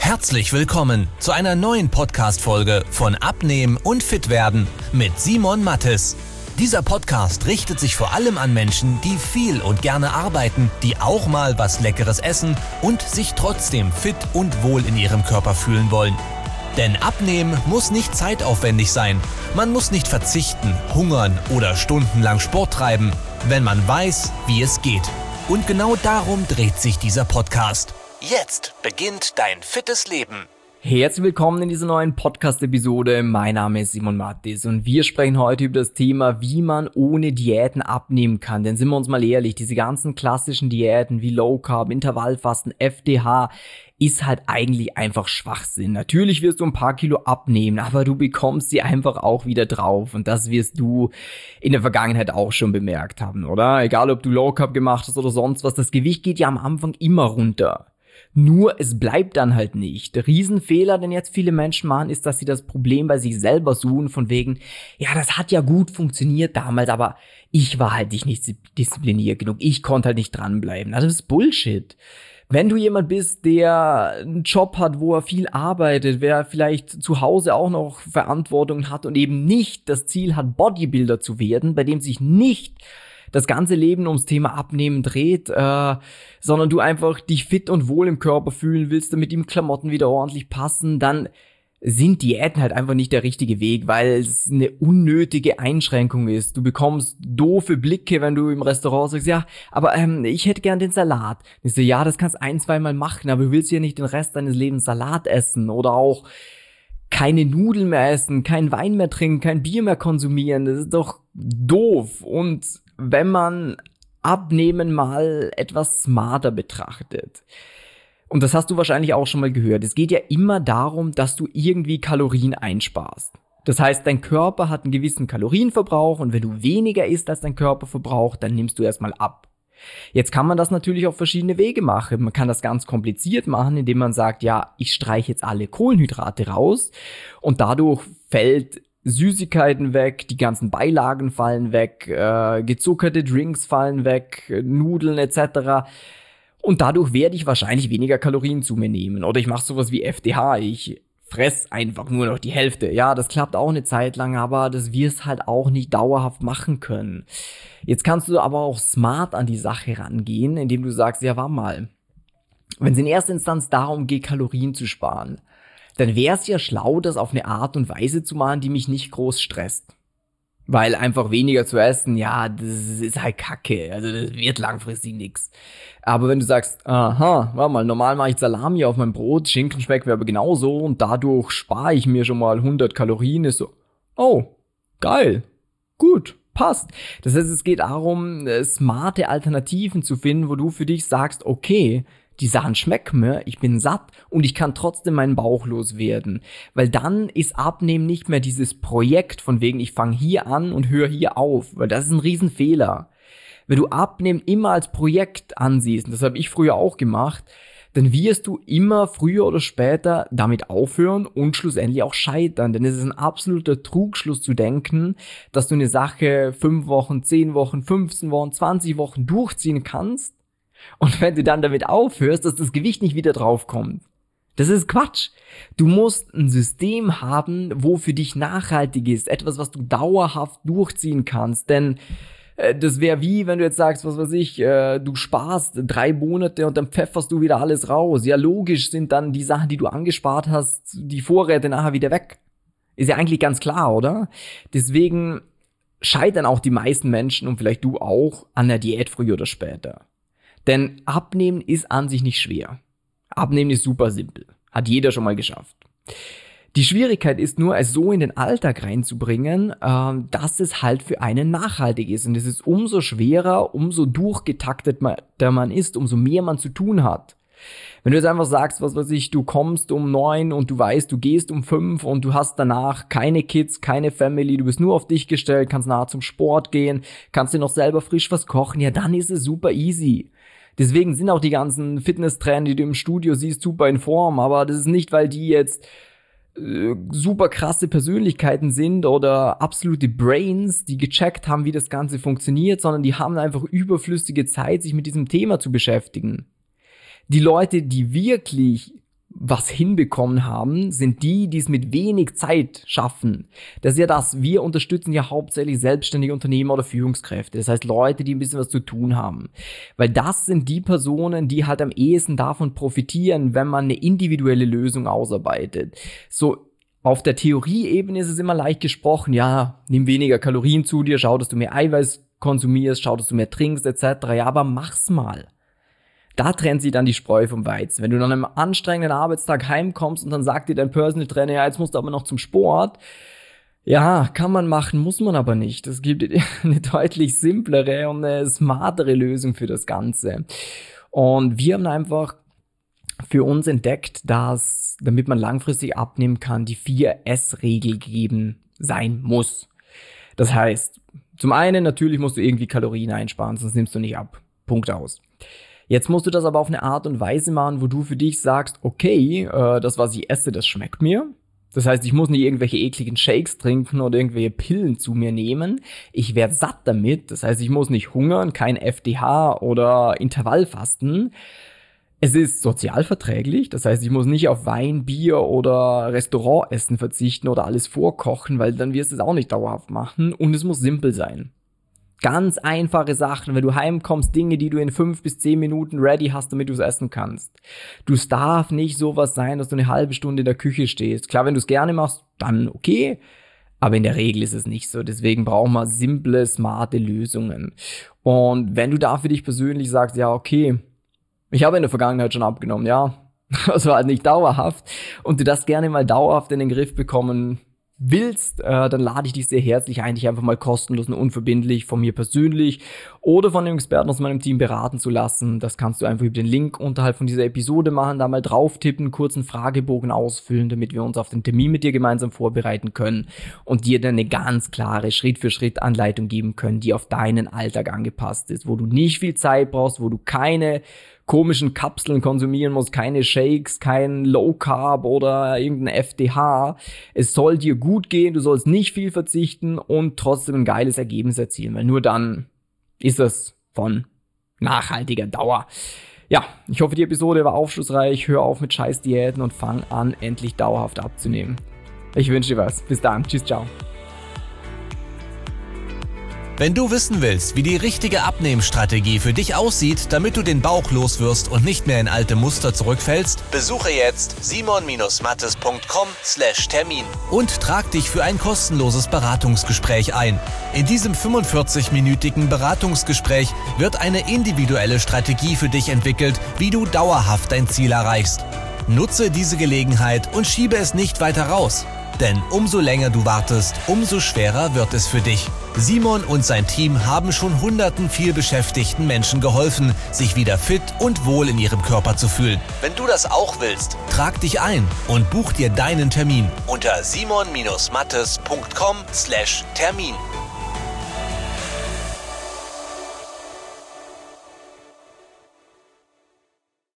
Herzlich willkommen zu einer neuen Podcast-Folge von Abnehmen und Fitwerden mit Simon Mattes. Dieser Podcast richtet sich vor allem an Menschen, die viel und gerne arbeiten, die auch mal was Leckeres essen und sich trotzdem fit und wohl in ihrem Körper fühlen wollen. Denn Abnehmen muss nicht zeitaufwendig sein. Man muss nicht verzichten, hungern oder stundenlang Sport treiben, wenn man weiß, wie es geht. Und genau darum dreht sich dieser Podcast. Jetzt beginnt dein fittes Leben. Herzlich willkommen in dieser neuen Podcast-Episode. Mein Name ist Simon Mattes und wir sprechen heute über das Thema, wie man ohne Diäten abnehmen kann. Denn sind wir uns mal ehrlich, diese ganzen klassischen Diäten wie Low Carb, Intervallfasten, FDH ist halt eigentlich einfach Schwachsinn. Natürlich wirst du ein paar Kilo abnehmen, aber du bekommst sie einfach auch wieder drauf. Und das wirst du in der Vergangenheit auch schon bemerkt haben, oder? Egal, ob du Low Carb gemacht hast oder sonst was, das Gewicht geht ja am Anfang immer runter. Nur es bleibt dann halt nicht. Der Riesenfehler, den jetzt viele Menschen machen, ist, dass sie das Problem bei sich selber suchen, von wegen, ja, das hat ja gut funktioniert damals, aber ich war halt nicht diszipliniert genug, ich konnte halt nicht dranbleiben. Also das ist Bullshit. Wenn du jemand bist, der einen Job hat, wo er viel arbeitet, wer vielleicht zu Hause auch noch Verantwortung hat und eben nicht das Ziel hat, Bodybuilder zu werden, bei dem sich nicht das ganze Leben ums Thema Abnehmen dreht, sondern du einfach dich fit und wohl im Körper fühlen willst, damit die Klamotten wieder ordentlich passen, dann sind Diäten halt einfach nicht der richtige Weg, weil es eine unnötige Einschränkung ist. Du bekommst doofe Blicke, wenn du im Restaurant sagst, ja, aber ich hätte gern den Salat. Ich so, ja, das kannst du 1-2 Mal machen, aber du willst ja nicht den Rest deines Lebens Salat essen oder auch keine Nudeln mehr essen, keinen Wein mehr trinken, kein Bier mehr konsumieren. Das ist doch doof. Und wenn man Abnehmen mal etwas smarter betrachtet, und das hast du wahrscheinlich auch schon mal gehört, es geht ja immer darum, dass du irgendwie Kalorien einsparst. Das heißt, dein Körper hat einen gewissen Kalorienverbrauch und wenn du weniger isst als dein Körper verbraucht, dann nimmst du erstmal ab. Jetzt kann man das natürlich auf verschiedene Wege machen. Man kann das ganz kompliziert machen, indem man sagt, ja, ich streiche jetzt alle Kohlenhydrate raus und dadurch fällt Süßigkeiten weg, die ganzen Beilagen fallen weg, gezuckerte Drinks fallen weg, Nudeln etc. Und dadurch werde ich wahrscheinlich weniger Kalorien zu mir nehmen. Oder ich mache sowas wie FDH, ich fress einfach nur noch die Hälfte. Ja, das klappt auch eine Zeit lang, aber das wirst halt auch nicht dauerhaft machen können. Jetzt kannst du aber auch smart an die Sache rangehen, indem du sagst, ja, warte mal, wenn es in erster Instanz darum geht, Kalorien zu sparen, dann wäre es ja schlau, das auf eine Art und Weise zu machen, die mich nicht groß stresst. Weil einfach weniger zu essen, ja, das ist halt Kacke. Also das wird langfristig nix. Aber wenn du sagst, aha, warte mal, normal mache ich Salami auf meinem Brot, Schinken schmeckt mir aber genauso und dadurch spare ich mir schon mal 100 Kalorien, ist so, oh, geil, gut, passt. Das heißt, es geht darum, smarte Alternativen zu finden, wo du für dich sagst, okay, die Sachen schmecken mir, ich bin satt und ich kann trotzdem meinen Bauch loswerden. Weil dann ist Abnehmen nicht mehr dieses Projekt von wegen, ich fange hier an und höre hier auf. Weil das ist ein Riesenfehler. Wenn du Abnehmen immer als Projekt ansiehst, und das habe ich früher auch gemacht, dann wirst du immer früher oder später damit aufhören und schlussendlich auch scheitern. Denn es ist ein absoluter Trugschluss zu denken, dass du eine Sache 5 Wochen, 10 Wochen, 15 Wochen, 20 Wochen durchziehen kannst. Und wenn du dann damit aufhörst, dass das Gewicht nicht wieder draufkommt. Das ist Quatsch. Du musst ein System haben, wo für dich nachhaltig ist. Etwas, was du dauerhaft durchziehen kannst. Denn das wäre wie, wenn du jetzt sagst, was weiß ich, du sparst 3 Monate und dann pfefferst du wieder alles raus. Ja, logisch sind dann die Sachen, die du angespart hast, die Vorräte nachher wieder weg. Ist ja eigentlich ganz klar, oder? Deswegen scheitern auch die meisten Menschen und vielleicht du auch an der Diät früher oder später. Denn Abnehmen ist an sich nicht schwer. Abnehmen ist super simpel. Hat jeder schon mal geschafft. Die Schwierigkeit ist nur, es so in den Alltag reinzubringen, dass es halt für einen nachhaltig ist. Und es ist umso schwerer, umso durchgetakteter man ist, umso mehr man zu tun hat. Wenn du jetzt einfach sagst, was weiß ich, du kommst um 9 und du weißt, du gehst um 5 und du hast danach keine Kids, keine Family, du bist nur auf dich gestellt, kannst nachher zum Sport gehen, kannst dir noch selber frisch was kochen, ja, dann ist es super easy. Deswegen sind auch die ganzen Fitnesstrainer, die du im Studio siehst, super in Form. Aber das ist nicht, weil die jetzt super krasse Persönlichkeiten sind oder absolute Brains, die gecheckt haben, wie das Ganze funktioniert, sondern die haben einfach überflüssige Zeit, sich mit diesem Thema zu beschäftigen. Die Leute, die wirklich was hinbekommen haben, sind die es mit wenig Zeit schaffen. Das ist ja das, wir unterstützen ja hauptsächlich selbstständige Unternehmer oder Führungskräfte. Das heißt Leute, die ein bisschen was zu tun haben. Weil das sind die Personen, die halt am ehesten davon profitieren, wenn man eine individuelle Lösung ausarbeitet. So auf der Theorieebene ist es immer leicht gesprochen, ja, nimm weniger Kalorien zu dir, schau, dass du mehr Eiweiß konsumierst, schau, dass du mehr trinkst etc. Ja, aber mach's mal. Da trennt sich dann die Spreu vom Weizen. Wenn du nach einem anstrengenden Arbeitstag heimkommst und dann sagt dir dein Personal Trainer, ja, jetzt musst du aber noch zum Sport. Ja, kann man machen, muss man aber nicht. Es gibt eine deutlich simplere und eine smartere Lösung für das Ganze. Und wir haben einfach für uns entdeckt, dass, damit man langfristig abnehmen kann, die 4S-Regel gegeben sein muss. Das heißt, zum einen natürlich musst du irgendwie Kalorien einsparen, sonst nimmst du nicht ab. Punkt aus. Jetzt musst du das aber auf eine Art und Weise machen, wo du für dich sagst, okay, das, was ich esse, das schmeckt mir. Das heißt, ich muss nicht irgendwelche ekligen Shakes trinken oder irgendwelche Pillen zu mir nehmen. Ich werde satt damit. Das heißt, ich muss nicht hungern, kein FDH oder Intervallfasten. Es ist sozial verträglich. Das heißt, ich muss nicht auf Wein, Bier oder Restaurantessen verzichten oder alles vorkochen, weil dann wirst du es auch nicht dauerhaft machen. Und es muss simpel sein. Ganz einfache Sachen, wenn du heimkommst, Dinge, die du in 5 bis 10 Minuten ready hast, damit du es essen kannst. Es darf nicht sowas sein, dass du eine halbe Stunde in der Küche stehst. Klar, wenn du es gerne machst, dann okay, aber in der Regel ist es nicht so. Deswegen brauchen wir simple, smarte Lösungen. Und wenn du da für dich persönlich sagst, ja okay, ich habe in der Vergangenheit schon abgenommen, ja, das war halt nicht dauerhaft und du das gerne mal dauerhaft in den Griff bekommen willst, dann lade ich dich sehr herzlich ein, dich einfach mal kostenlos und unverbindlich von mir persönlich oder von einem Experten aus meinem Team beraten zu lassen. Das kannst du einfach über den Link unterhalb von dieser Episode machen, da mal drauf tippen, kurz einen Fragebogen ausfüllen, damit wir uns auf den Termin mit dir gemeinsam vorbereiten können und dir dann eine ganz klare Schritt-für-Schritt-Anleitung geben können, die auf deinen Alltag angepasst ist, wo du nicht viel Zeit brauchst, wo du keine komischen Kapseln konsumieren musst, keine Shakes, kein Low Carb oder irgendein FDH. Es soll dir gut gehen, du sollst nicht viel verzichten und trotzdem ein geiles Ergebnis erzielen, weil nur dann ist es von nachhaltiger Dauer. Ja, ich hoffe, die Episode war aufschlussreich. Hör auf mit scheiß Diäten und fang an, endlich dauerhaft abzunehmen. Ich wünsche dir was. Bis dann. Tschüss, ciao. Wenn du wissen willst, wie die richtige Abnehmstrategie für dich aussieht, damit du den Bauch loswirst und nicht mehr in alte Muster zurückfällst, besuche jetzt simon-mattes.com/Termin und trag dich für ein kostenloses Beratungsgespräch ein. In diesem 45-minütigen Beratungsgespräch wird eine individuelle Strategie für dich entwickelt, wie du dauerhaft dein Ziel erreichst. Nutze diese Gelegenheit und schiebe es nicht weiter raus. Denn umso länger du wartest, umso schwerer wird es für dich. Simon und sein Team haben schon hunderten vielbeschäftigten Menschen geholfen, sich wieder fit und wohl in ihrem Körper zu fühlen. Wenn du das auch willst, trag dich ein und buch dir deinen Termin unter simon-mattes.com/Termin.